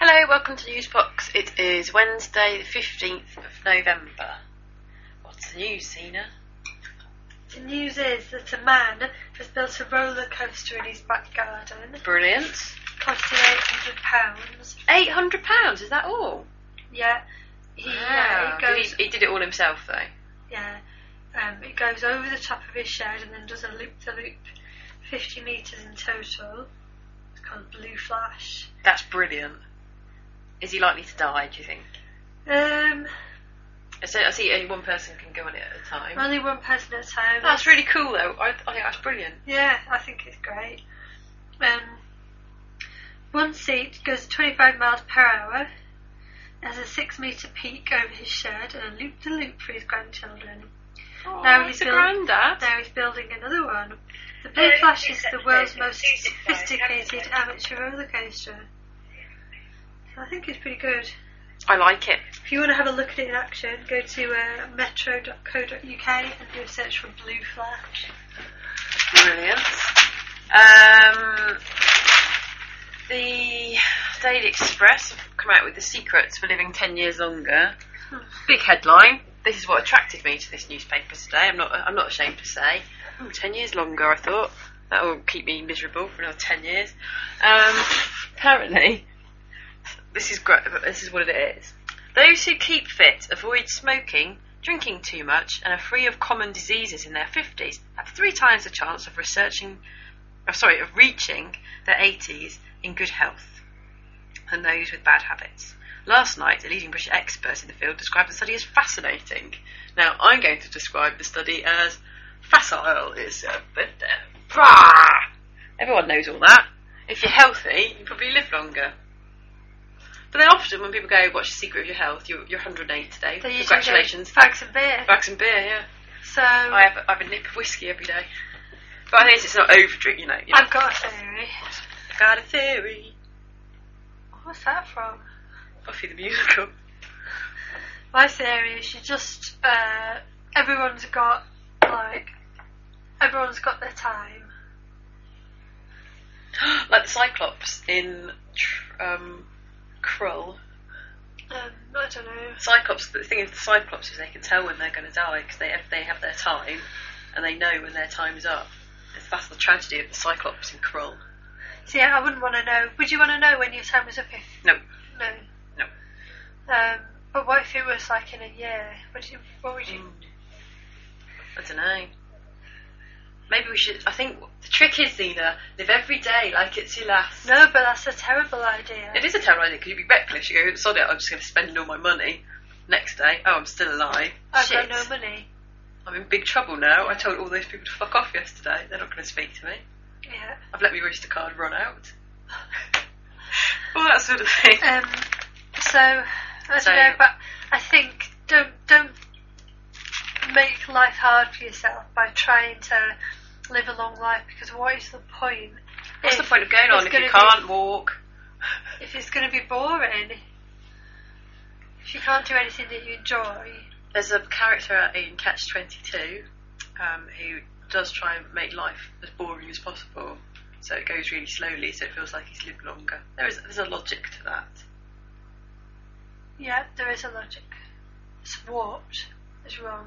Hello, welcome to Newsbox. It is Wednesday the 15th of November. What's the news, Sina? The news is that a man has built a roller coaster in his back garden. Brilliant. Costing £800. £800, is that all? Yeah. Wow. He did it all himself, though? Yeah. It goes over the top of his shed and then does a loop-the-loop, 50 metres in total. It's called Blue Flash. That's brilliant. Is he likely to die, do you think? So I see only one person can go on it at a time. Only one person at a time. That's really cool, though. I think that's brilliant. Yeah, I think it's great. One seat goes 25 miles per hour, has a 6-metre peak over his shed and a loop-the-loop for his grandchildren. Oh, Now he's a granddad. Now he's building another one. The Blue Flash is the world's most sophisticated amateur roller coaster. So I think it's pretty good. I like it. If you want to have a look at it in action, go to metro.co.uk and do a search for Blue Flash. Brilliant. The Daily Express have come out with the secrets for living 10 years longer. Big headline. This is what attracted me to this newspaper today. I'm not ashamed to say. 10 years longer, I thought. That will keep me miserable for another 10 years. Apparently, this is great. This is what it is. Those who keep fit, avoid smoking, drinking too much, and are free of common diseases in their 50s have 3 times the chance of reaching their 80s in good health than those with bad habits. Last night, a leading British expert in the field described the study as fascinating. Now, I'm going to describe the study as facile. Everyone knows all that. If you're healthy, you probably live longer. But then often when people go, what's the secret of your health? You're 108 today. Congratulations. Bags and beer. Bags and beer, yeah. So I have a nip of whiskey every day. But I think it's not overdrink, you know. I've got a theory. I've got a theory. What's that from? Buffy the Musical. My theory is everyone's got their time. Like the Cyclops in Krull. I don't know. Cyclops. The thing is, the Cyclops is they can tell when they're going to die because they have their time, and they know when their time's up. That's the tragedy of the Cyclops in Krull. See, I wouldn't want to know. Would you want to know when your time was up? No. No. No. But what if it was like in a year? What would you? I don't know. Maybe we should. I think the trick is either live every day like it's your last. No, but that's a terrible idea. It is a terrible idea because you'd be reckless. You go, sod it, I'm just going to spend all my money. Next day, I'm still alive. I've got no money. I'm in big trouble now. I told all those people to fuck off yesterday. They're not going to speak to me. Yeah. I've let my Oyster card run out. All that sort of thing. So I don't know, but I think don't make life hard for yourself by trying to live a long life, because what is the point? What's the point of going on if you can't walk? If it's going to be boring, if you can't do anything that you enjoy. There's a character in Catch-22 who does try and make life as boring as possible, so it goes really slowly, so it feels like he's lived longer. There's a logic to that. Yeah, there is a logic. It's warped. It's wrong.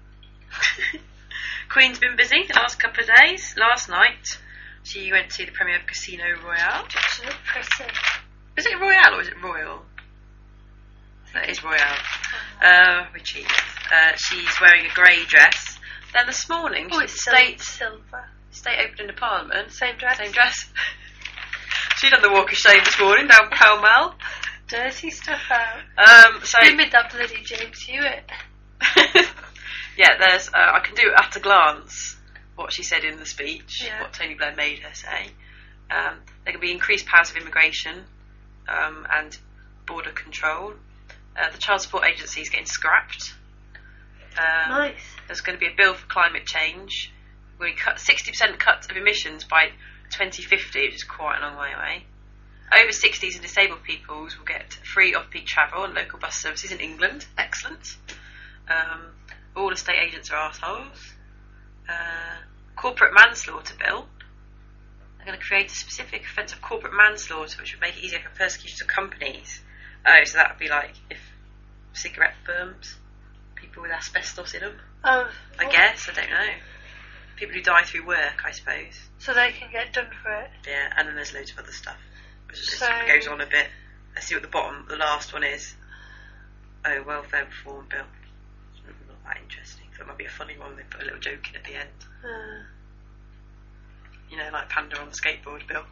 Queen's been busy the last couple of days. Last night, she went to the premiere of Casino Royale. She looked pretty. Is it Royale or is it Royal? That is Royale. We cheat. She's wearing a grey dress. Then this morning, it's silver. State opening of Parliament. Same dress. She done the walk of shame this morning down Pall Mall. Dirty stuff out. Give me that bloody James Hewitt. Yeah, there's. I can do at a glance what she said in the speech. Yeah. What Tony Blair made her say. There can be increased powers of immigration and border control. The Child Support Agency is getting scrapped. Nice. There's going to be a bill for climate change. We're going to cut 60% cut of emissions by 2050, which is quite a long way away. Over 60s and disabled peoples will get free off-peak travel and local bus services in England. Excellent. All estate agents are arseholes. Corporate manslaughter bill. they're going to create a specific offence of corporate manslaughter, which would make it easier for persecutions of companies. Oh, so that would be like if cigarette firms, people with asbestos in them. Oh, I guess, I don't know. People who die through work, I suppose. So they can get done for it. Yeah, and then there's loads of other stuff. So It goes on a bit. Let's see what the last one is. Oh, welfare reform bill. Not that interesting. So it might be a funny one. They put a little joke in at the end. You know, like Panda on the skateboard bill.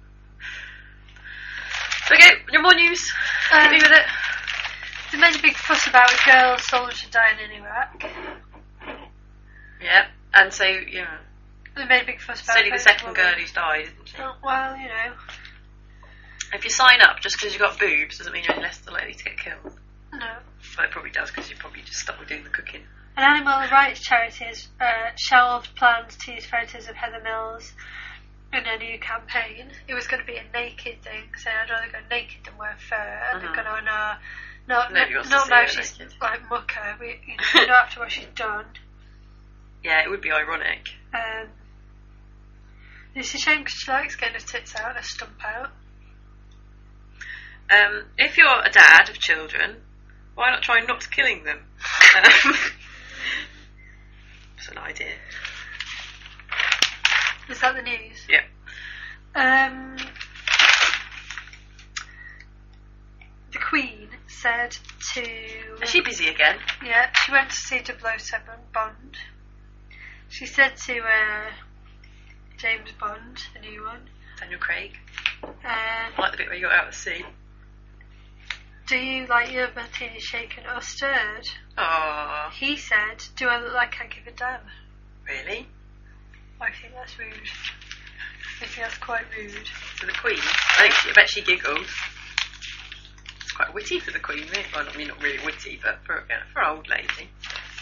Okay, no more news. Hit me with it. They made a big fuss about a girl soldier dying in Iraq. Yeah, and so, yeah. They made a big fuss about It's only the second girl who's died, isn't she? Oh, well, you know. If you sign up just because you've got boobs doesn't mean you're any less likely to get killed. No. But it probably does because you probably just stopped doing the cooking. And animal rights charities shelved plans to use photos of Heather Mills in a new campaign. It was going to be a naked thing, saying I'd rather go naked than wear fur. And they're going, oh no, not now she's naked. like mucker. Not after what she's done. Yeah, it would be ironic. It's a shame because she likes getting her tits out and her stump out. If you're a dad of children, why not try not killing them? It's an idea. Is that the news? Yeah. The Queen said to... Is she busy again? Yeah, she went to see 007 Bond. She said to James Bond, the new one. Daniel Craig. I like the bit where you got out at sea. Do you like your martini shaken or stirred? Aww. He said, do I look like I give a damn? Really? I think that's rude. I think that's quite rude. So the Queen, I bet she giggles. It's quite witty for the Queen, really. Well, I mean, not really witty, but for an old lady.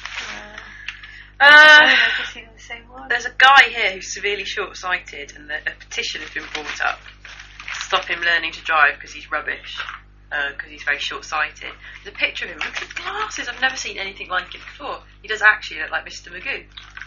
Seen the same one. There's a guy here who's severely short-sighted, and a petition has been brought up to stop him learning to drive because he's rubbish, because he's very short-sighted. There's a picture of him. Look at his glasses. I've never seen anything like it before. He does actually look like Mr. Magoo.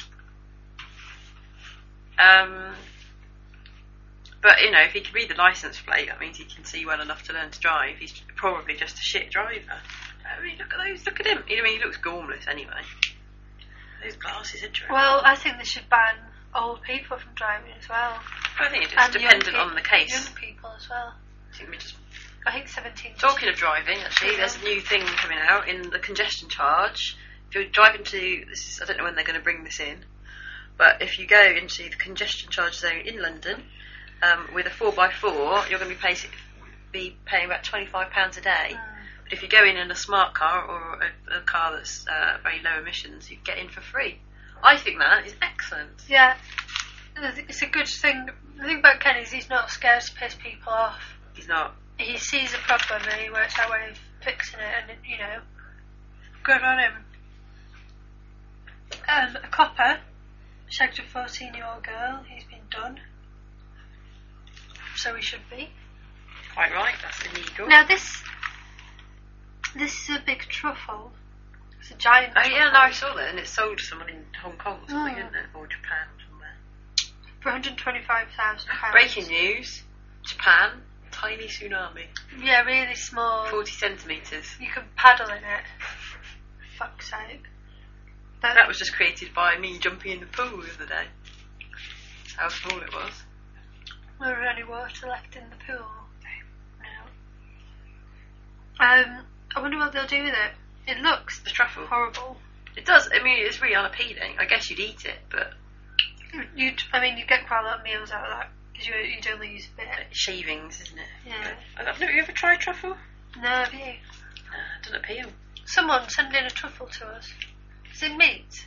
But, you know, if he can read the licence plate, that means he can see well enough to learn to drive. He's probably just a shit driver. I mean, look at those. Look at him. I mean, he looks gormless anyway. Those glasses are dreadful. Well, I think they should ban old people from driving as well. I think it's dependent on the case. Young people as well. I think 17. Talking of driving, actually, there's a new thing coming out in the congestion charge. If you're driving to, I don't know when they're going to bring this in, but if you go into the congestion charge zone in London with a 4x4, you're going to be paying about £25 a day. But if you go in a smart car or a car that's very low emissions, you get in for free. I think that is excellent. Yeah, it's a good thing. The thing about Ken is he's not scared to piss people off. He's not. He sees a problem and he works out a way of fixing it, and you know, good on him. A copper shagged a 14-year-old girl. He's been done. So he should be. Quite right. That's illegal. Now this is a big truffle. It's a giant truffle. Oh yeah, no, I saw that, and it's sold to someone in Hong Kong or something, isn't it? Or Japan or somewhere. For £125,000. Breaking news. Japan, tiny tsunami. Yeah, really small. 40 centimetres. You can paddle in it. For fuck's sake. That was just created by me jumping in the pool the other day. That's how small it was. There was only water left in the pool. No. I wonder what they'll do with it. It looks the truffle horrible. It does. I mean, it's really unappealing. I guess you'd eat it, but you'd get quite a lot of meals out of that because you'd only use a bit. Shavings, isn't it? Yeah. Have you ever tried truffle? No, have you? It doesn't appeal. Someone send in a truffle to us. Is it meat?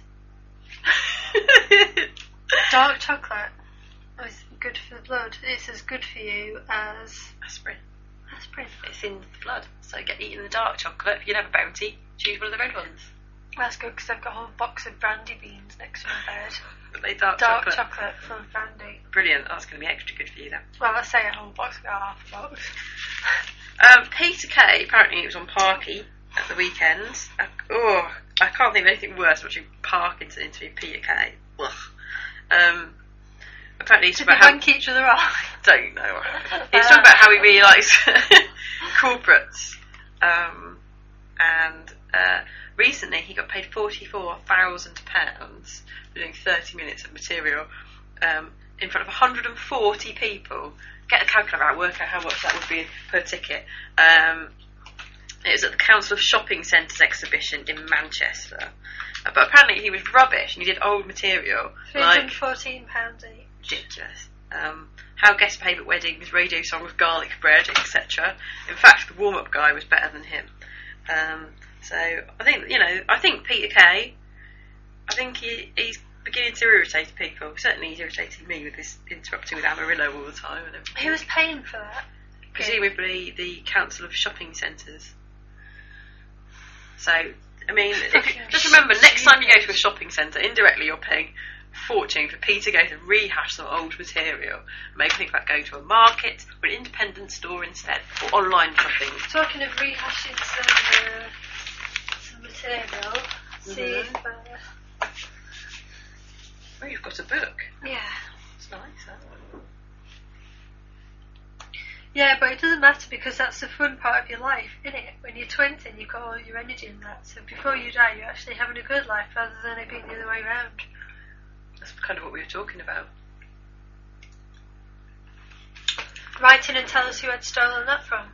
Dark chocolate. Oh, it's good for the blood. It's as good for you as aspirin. Aspirin. It's in the blood, so get eating the dark chocolate. If you can have a bounty, choose one of the red ones. That's good because I've got a whole box of brandy beans next to my bed. But they dark chocolate full of brandy. Brilliant. That's going to be extra good for you then. Well, I say a whole box. I got half a box. Peter Kay, apparently it was on Parky at the weekend. I can't think of anything worse watching Parkinson interview Peter Kay. Ugh. apparently he's Did about they how... wank each other off? Don't know. He's talking about how he really likes corporates. And recently he got paid £44,000 for doing 30 minutes of material in front of 140 people. Get a calculator out, work out how much that would be per ticket. It was at the Council of Shopping Centres exhibition in Manchester. But apparently he was rubbish and he did old material. £314 each. Ridiculous. How guests behave at weddings, radio song with garlic bread, etc. In fact, the warm-up guy was better than him. So I think Peter Kay, I think he's beginning to irritate people. Certainly he's irritating me with this interrupting with Amarillo all the time. And Who was paying for that? Presumably the Council of Shopping Centres. So, I mean, just remember, next time you go to a shopping centre, indirectly you're paying a fortune for Peter Kay to rehash some old material. Maybe think about going to a market or an independent store instead, or online shopping. Talking of rehashing some material, see if... Oh, you've got a book. Yeah. It's nice, that one. Yeah, but it doesn't matter because that's the fun part of your life, isn't it? When you're 20 and you've got all your energy in that. So before you die, you're actually having a good life rather than it being the other way around. That's kind of what we were talking about. Write in and tell us who had stolen that from.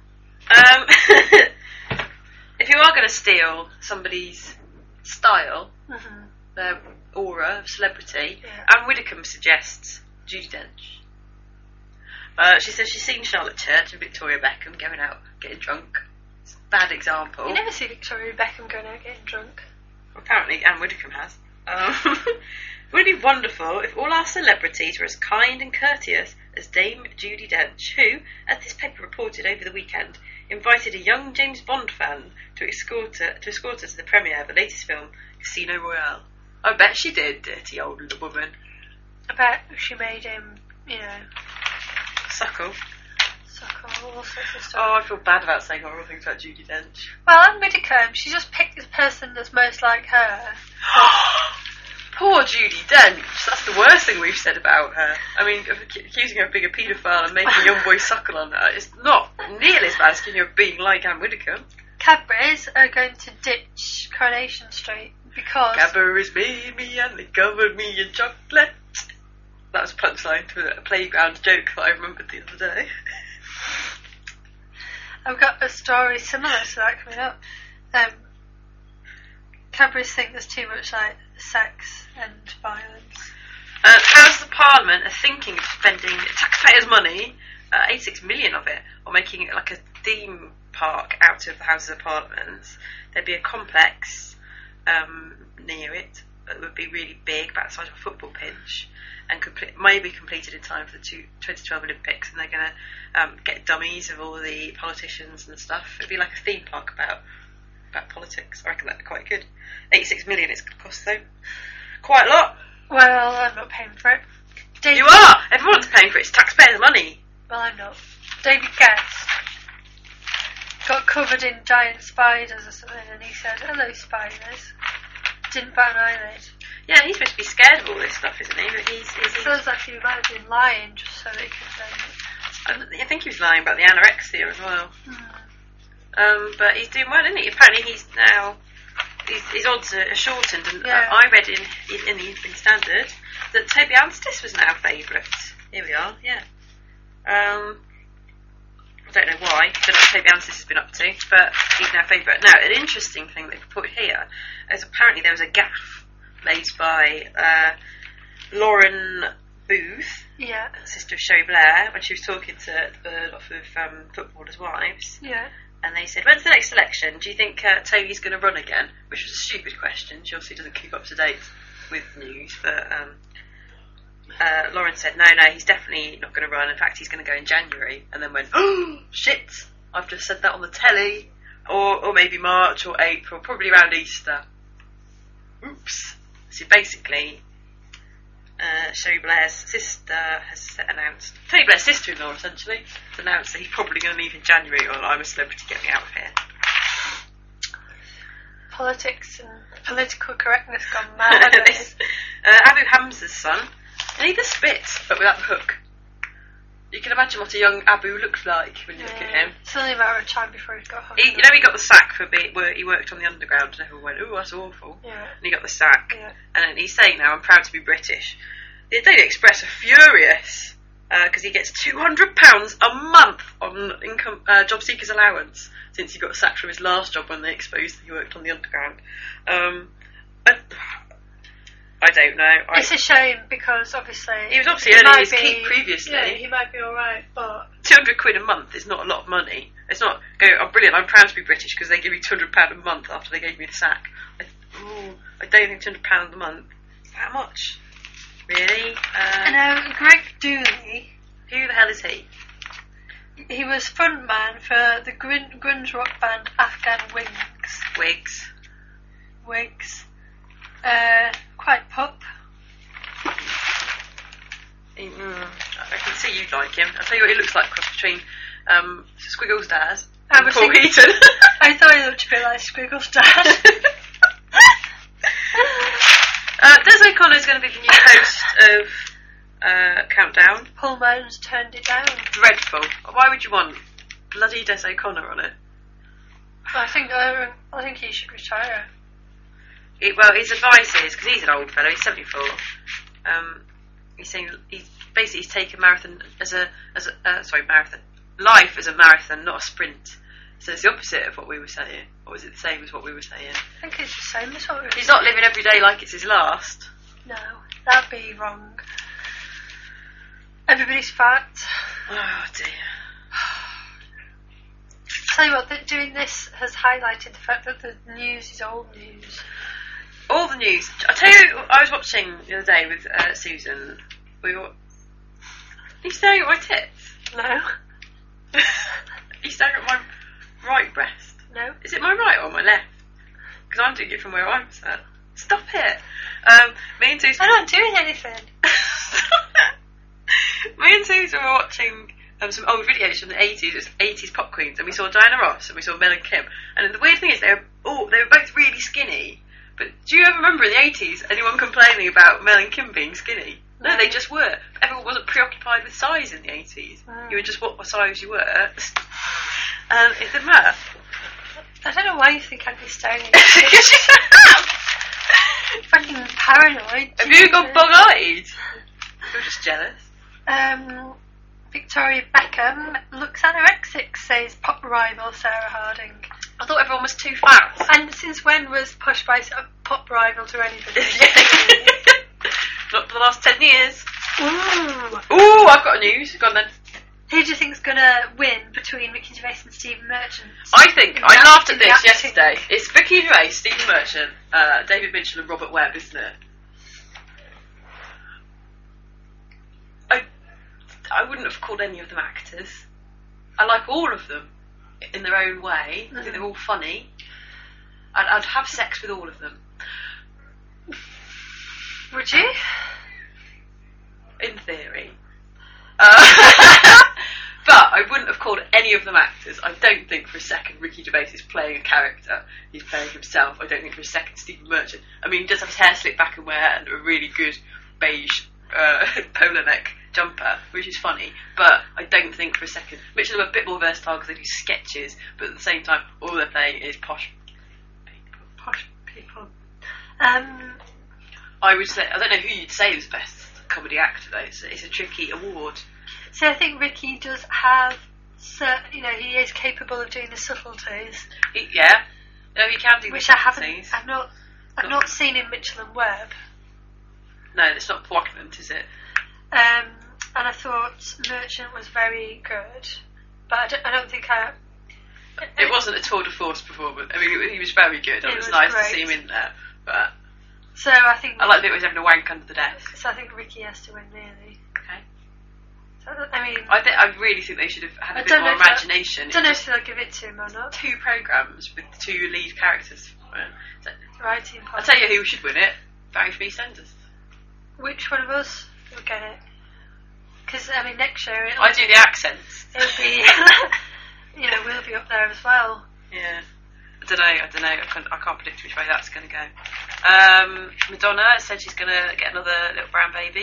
If you are going to steal somebody's style, their aura of celebrity, Anne Widdecombe suggests Judi Dench. She says she's seen Charlotte Church and Victoria Beckham going out getting drunk. It's a bad example. You never see Victoria Beckham going out getting drunk. Well, apparently Anne Widdecombe has. Would it be wonderful if all our celebrities were as kind and courteous as Dame Judi Dench, who, as this paper reported over the weekend, invited a young James Bond fan to escort her to the premiere of the latest film, Casino Royale. I bet she did, dirty old little woman. I bet she made him, Suckle, all sorts of stuff. Oh, I feel bad about saying horrible things about Judi Dench. Well, Anne Widdecombe, she just picked the person that's most like her. Poor Judi Dench. That's the worst thing we've said about her. I mean, accusing her of being a paedophile and making young boys suckle on her is not nearly as bad as accusing her of being like Anne Widdecombe. Cadbury's are going to ditch Coronation Street because... Cadbury's made me and they covered me in chocolate. That was a punchline to a playground joke that I remembered the other day. I've got a story similar to that coming up. Cadbury's think there's too much sex and violence. How's the Parliament are thinking of spending taxpayers' money, 86 million of it, or making it like a theme park out of the Houses of Parliament? There'd be a complex near it that would be really big, about the size of a football pitch, and maybe completed in time for the 2012 Olympics. And they're going to get dummies of all the politicians and stuff. It'd be like a theme park about politics. I reckon that'd be quite good. 86 million it's going to cost, though. Quite a lot. Well, I'm not paying for it. You are! Everyone's paying for it. It's taxpayers' money. Well, I'm not. David Getz got covered in giant spiders or something, and he said, "Hello, spiders." Didn't bat an eyelid. Yeah, he's supposed to be scared of all this stuff, isn't he? But he's sounds like he might have been lying just so that he could say it. I think he was lying about the anorexia as well. But he's doing well, isn't he? Apparently he's now... His odds are shortened, and I read in the Evening Standard that Toby Anstis was now favourite. Here we are, yeah. I don't know why. I don't know what Toby Anstis has been up to, but he's now favourite. Now, an interesting thing they've put here is apparently there was a gaffe made by Lauren Booth, sister of Sherry Blair, when she was talking to a lot of footballers' wives. Yeah. And they said, when's the next election? Do you think Toby's going to run again? Which was a stupid question. She obviously doesn't keep up to date with news. But Lauren said, no, he's definitely not going to run. In fact, he's going to go in January. And then went, oh, shit, I've just said that on the telly. Or maybe March or April, probably around Easter. Oops. So basically, Sherry Blair's sister has announced, Tony Blair's sister-in-law essentially, has announced that he's probably going to leave in January, or I'm a celebrity, get me out of here. Politics and political correctness gone mad. Abu Hamza's son And he just spits, but without the hook. You can imagine what a young Abu looked like when you look at him. It's only a matter of time before he got home. He got the sack for he worked on the underground, and everyone went, "Oh, that's awful." Yeah. And he got the sack. Yeah. And then he's saying now, "I'm proud to be British." The Daily Express are furious because he gets £200 a month on income job seekers allowance since he got sacked from his last job when they exposed that he worked on the underground. I don't know. It's a shame because obviously he was obviously earning his keep previously. Yeah, he might be all right, but £200 a month is not a lot of money. It's not I'm brilliant. I'm proud to be British because they give me £200 a month after they gave me the sack. I don't think £200 a month is that much. Really? I know Greg Dooley. Who the hell is he? He was frontman for the grunge rock band Afghan Wigs. Wigs. Quite pop. I can see you'd like him. I'll tell you what he looks like cross between Squiggles Dad and Paul Heaton. I thought he looked a bit like Squiggles Dad. Des O'Connor's going to be the new host of Countdown. Paul Mones turned it down. Dreadful. Why would you want bloody Des O'Connor on it? I think he should retire. His advice is, because he's an old fellow, he's 74. He's saying he's taken marathon marathon. Life as a marathon, not a sprint. So it's the opposite of what we were saying. Or was it the same as what we were saying? I think it's the same as what we were saying. He's not living every day like it's his last. No, that'd be wrong. Everybody's fat. Oh dear. Tell you what, doing this has highlighted the fact that the news is old news. All the news. I tell you, I was watching the other day with Susan. Are you staring at my tits? No. Are you staring at my right breast? No. Is it my right or my left? Because I'm doing it from where I'm sat. Stop it. Me and Susan. I'm not doing anything. Me and Susan were watching some old videos from the 80s. It was 80s pop queens, and we saw Diana Ross and we saw Mel and Kim. And the weird thing is, they were both really skinny. But do you ever remember in the 80s anyone complaining about Mel and Kim being skinny? No, they just were. Everyone wasn't preoccupied with size in the 80s. You were just what size you were. It didn't matter. I don't know why you think I'd be staring at you. Fucking paranoid. Have you got bug-eyed? You're just jealous. Victoria Beckham looks anorexic, says pop rival Sarah Harding. I thought everyone was too fat. And since when was Posh Spice a pop rival to anybody? Not for the last 10 years. Ooh, I've got a news. Go on then. Who do you think's going to win between Ricky Gervais and Stephen Merchant? I laughed at this yesterday. It's Ricky Gervais, Stephen Merchant, David Mitchell and Robert Webb, isn't it? I wouldn't have called any of them actors. I like all of them in their own way. I think they're all funny. I'd have sex with all of them. Would you? In theory. But I wouldn't have called any of them actors. I don't think for a second Ricky Gervais is playing a character. He's playing himself. I don't think for a second Stephen Merchant. I mean, he does have his hair slicked back and wear and a really good beige polo neck jumper, which is funny. But I don't think for a second. Mitchell are a bit more versatile because they do sketches, but at the same time, all they're playing is posh people. I would say, I don't know who you'd say is best comedy actor though. It's a tricky award. So I think Ricky does have, he is capable of doing the subtleties. He can do which the I haven't. subtleties. I've not seen in Mitchell and Webb. No, it's not poignant, is it? And I thought Merchant was very good, but I don't think It wasn't a tour de force performance. I mean, he was very good. It was nice to see him in there, but. So I think I like the bit where he was having a wank under the desk. So I think Ricky has to win, really. Okay. So I mean, I really think they should have had a bit more imagination. I don't know if they'll give it to him or not. 2 programmes with 2 lead characters. Writing. I'll tell you who should win it. Barry Fee Sanders. Which one of us will get it? Because I mean, next year I do the accents. It'll be, we'll be up there as well. Yeah. I don't know. I can't predict which way that's going to go. Madonna said she's going to get another little brown baby.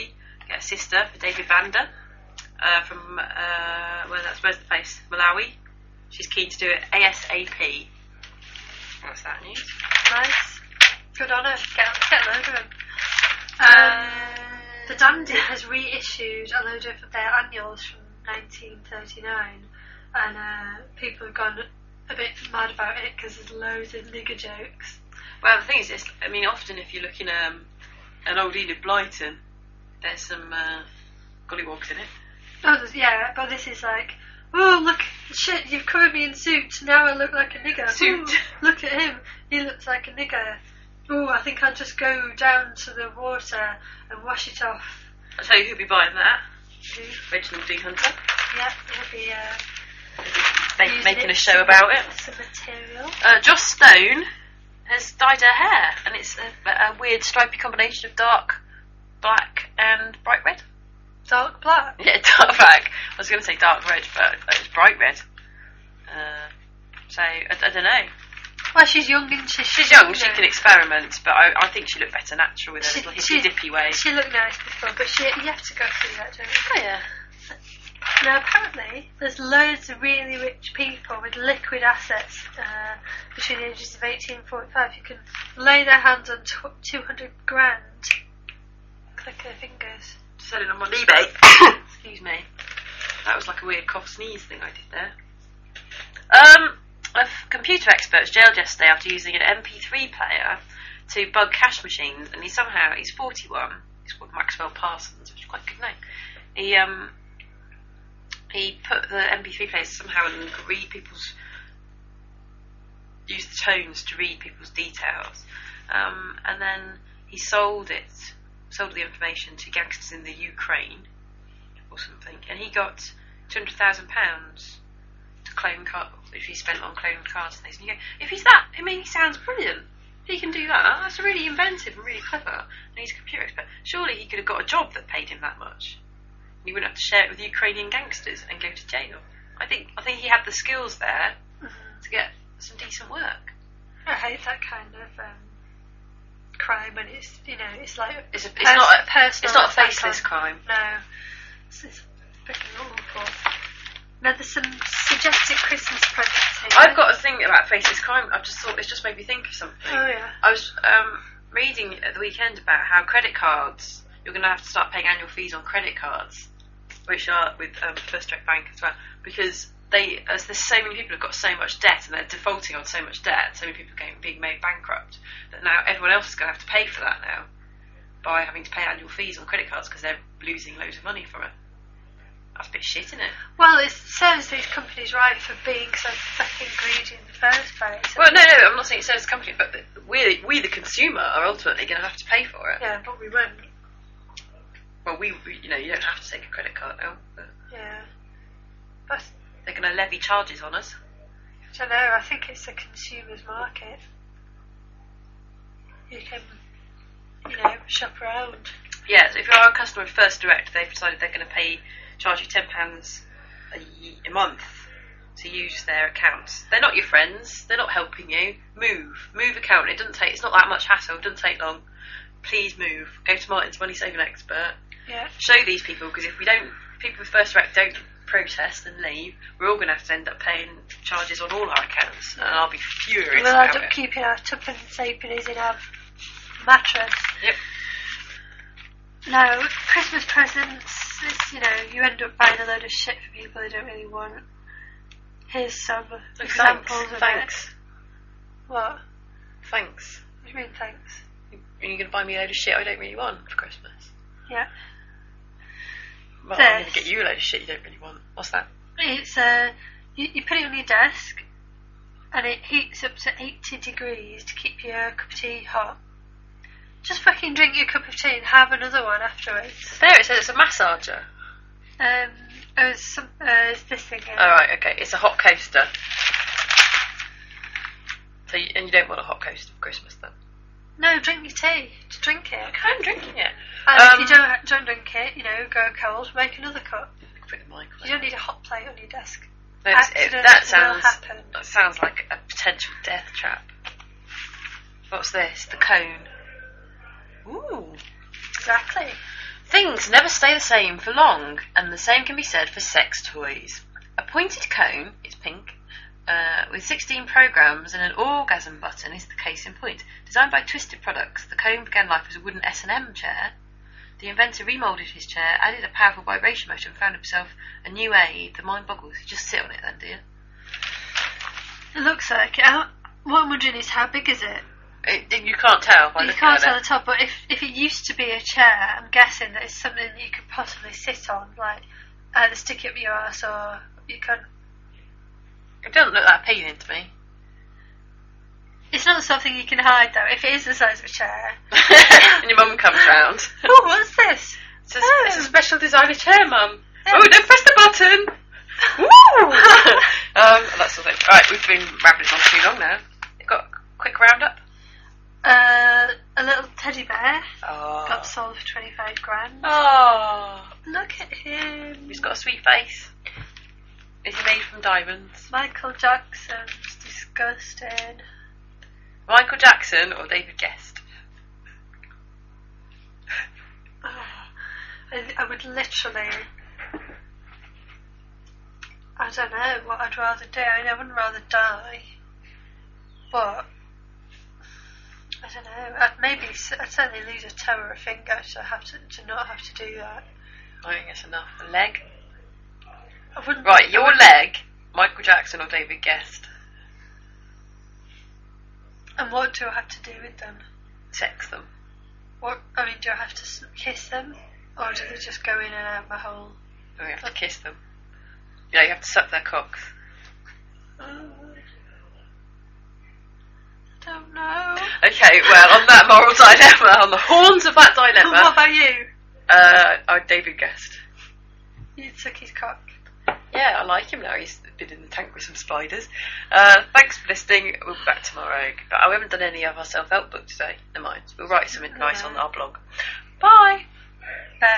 get a sister for David Vander from where's the place? Malawi. She's keen to do it ASAP. What's that news? Nice. Good on her. Get a load of them. The Dandy has reissued a load of their annuals from 1939, and people have gone a bit mad about it because there's loads of nigger jokes. Well, the thing is, often if you look in an old Enid Blyton, there's some gollywogs in it. Oh, yeah, but this is like, oh, look, shit, you've covered me in suit, now I look like a nigger. Suit. Ooh, look at him, he looks like a nigger. Oh, I think I'll just go down to the water and wash it off. I'll tell you who'll be buying that. Who? Reginald D. Hunter. Yeah, he'll be making a show about it. Some material. Joss Stone has dyed her hair, and it's a weird stripy combination of dark black and bright red. Dark black? Yeah, dark black. I was going to say dark red, but it's bright red. So, I don't know. Well, she's young, isn't she? She's young, she can experiment, but I think she looked better natural with her little hippy-dippy way. She looked nice before, but you have to go through that, don't you? Oh, yeah. Now, apparently, there's loads of really rich people with liquid assets between the ages of 18 and 45 who can lay their hands on 200 grand. Click their fingers. Selling them on eBay. Excuse me. That was like a weird cough sneeze thing I did there. A computer expert's jailed yesterday after using an MP3 player to bug cash machines, and he's 41. He's called Maxwell Parsons, which is quite a good name. He put the MP3 players somehow and use the tones to read people's details, and then he sold the information to gangsters in the Ukraine or something, and he got £200,000 to clone cards, which he spent on cloning cards and things. And you go, if he's that, he sounds brilliant. He can do that. That's really inventive and really clever. And he's a computer expert. Surely he could have got a job that paid him that much. And he wouldn't have to share it with Ukrainian gangsters and go to jail. I think he had the skills there to get some decent work. I hate that kind of crime when it's like it's not a faceless crime. No, it's freaking awful. Now there's some suggested Christmas presents here. I've got a thing about faceless crime. I've just thought it's just made me think of something. Oh yeah. I was reading at the weekend about how credit cards, you're going to have to start paying annual fees on credit cards, which are with First Direct Bank as well, because there's so many people who've got so much debt and they're defaulting on so much debt, so many people are being made bankrupt, that now everyone else is going to have to pay for that now by having to pay annual fees on credit cards because they're losing loads of money from it. That's a bit shit, isn't it? Well, it serves these companies right for being so fucking greedy in the first place. Well, no, I'm not saying it serves the company, but we the consumer, are ultimately going to have to pay for it. Yeah, but we won't. Well, you don't have to take a credit card now. But yeah. But they're going to levy charges on us. I don't know, I think it's a consumer's market. You can, shop around. Yeah, so if you're a customer of First Direct, they've decided they're going to charge you £10 a month to use their accounts. They're not your friends. They're not helping you. Move account. It's not that much hassle. It doesn't take long. Please move. Go to Martin's Money Saving Expert. Yeah. Show these people, because if people with First Direct don't protest and leave, we're all going to have to end up paying charges on all our accounts, and I'll be furious we'll about end up keeping our tuppence halfpennies in our mattress. Yep. Now, Christmas presents, you end up buying a load of shit for people they don't really want. Here's some examples of Thanks. it. What? Thanks. What do you mean, thanks? Are you going to buy me a load of shit I don't really want for Christmas? Yeah. Well, I'm going to get you a load of shit you don't really want. What's that? It's you put it on your desk, and it heats up to 80 degrees to keep your cup of tea hot. Just fucking drink your cup of tea and have another one afterwards. There, it says it's a massager. It's this thing here. Oh, right, okay. It's a hot coaster. So, you don't want a hot coaster for Christmas then? No, drink your tea. Just drink it. I'm drinking it. And if you don't drink it, go cold, make another cup. Put it in the microwave. You don't need a hot plate on your desk. No, that sounds like a potential death trap. What's this? The cone. Ooh. Exactly. Things never stay the same for long, and the same can be said for sex toys. A pointed cone, it's pink, with 16 programs and an orgasm button is the case in point. Designed by Twisted Products, the cone began life as a wooden S&M chair. The inventor remoulded his chair, added a powerful vibration motor, and found himself a new aid. The mind boggles. You just sit on it then, do you? It looks like it. What I'm wondering is, how big is it? You can't tell by you looking can't at tell it. the top, but if it used to be a chair, I'm guessing that it's something that you could possibly sit on, like either stick it up your arse or you can. It doesn't look that appealing to me. It's not something you can hide, though. If it is the size of a chair, and your mum comes round. Oh, what's this? It's a special designer chair, Mum. Yeah. Oh, don't press the button. Woo! That sort of thing. Right, we've been rambling on too long now. You've got a quick roundup. A little teddy bear Oh. got sold for 25 grand. Oh. Look at him. He's got a sweet face. Is he made from diamonds? Michael Jackson's disgusting. Michael Jackson or David Guest? I would literally. I don't know what I'd rather do. I mean, I wouldn't rather die, but I don't know. I'd certainly lose a toe or a finger to not have to do that. I think it's enough. A leg. Right, your leg, Michael Jackson or David Guest? And what do I have to do with them? Sex them. What? I mean, do I have to kiss them, or do they just go in and out my hole? Oh, you have to kiss them. Yeah, you have to suck their cocks. I don't know. Okay, well, on that moral dilemma, on the horns of that dilemma. What about you? David Guest. You'd suck his cock. Yeah, I like him now. He's been in the tank with some spiders. Thanks for listening. We'll be back tomorrow. We haven't done any of our self-help book today. Never mind. We'll write some advice on our blog. Bye.